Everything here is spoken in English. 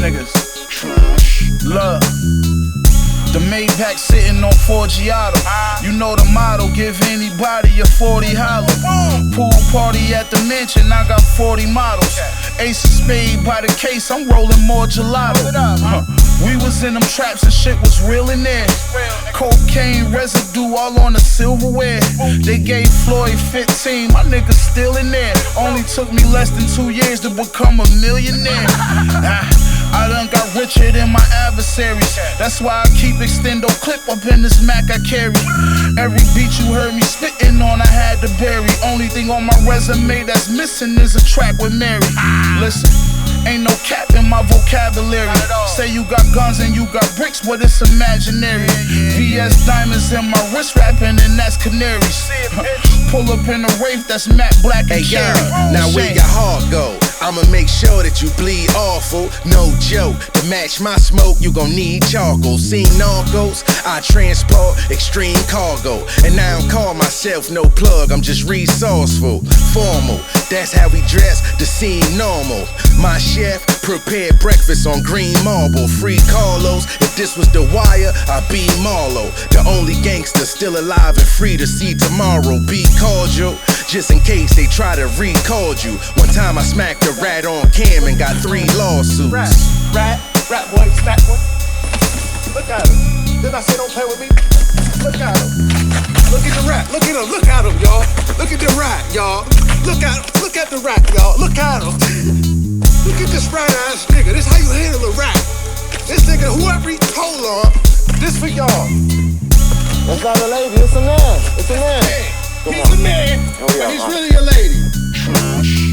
niggas. Look, the Maybach sitting on Forgiato. You know the motto, give anybody a 40 holler. Pool party at the mansion, I got 40 models. Ace of spade by the case, I'm rolling more gelato. We was in them traps and shit was real in there. Cocaine residue all on the silverware. They gave Floyd 15, my nigga still in there. Only took me less than 2 years to become a millionaire. I done got richer than my adversaries. That's why I keep extendo clip up in this Mac I carry. Every beat you heard me spitting on, I had to bury. Only thing on my resume that's missing is a track with Mary. Listen, ain't no cap in my vocabulary. Say you got guns and you got bricks, but it's imaginary. VS diamonds in my wrist rapping, and that's canaries. Pull up in a Wraith, that's Matt Black and Gary. Now where your heart go? I'ma make sure that you bleed awful, no joke. To match my smoke, you gon' need charcoal. Seen narcos, I transport extreme cargo. And I don't call myself no plug, I'm just resourceful. Formal, that's how we dress to seem normal. My chef prepared breakfast on green marble. Free Carlos, if this was The Wire, I'd be Marlo. The only gangster still alive and free to see tomorrow. Be cordial, just in case they try to record you. One time I smacked a rat on cam and got 3 lawsuits. Rat boy, smack boy. Look at him. Didn't I say don't play with me? Look at him. Look at the rat. Look at him. Look at him, y'all. Look at the rat, y'all. Look at the rat, y'all. Look at him. Look at this rat ass nigga. This how you handle a rat. This nigga, whoever he told on, this for y'all. That's not a lady, it's a man. It's a man. He's a man, but he's really a lady.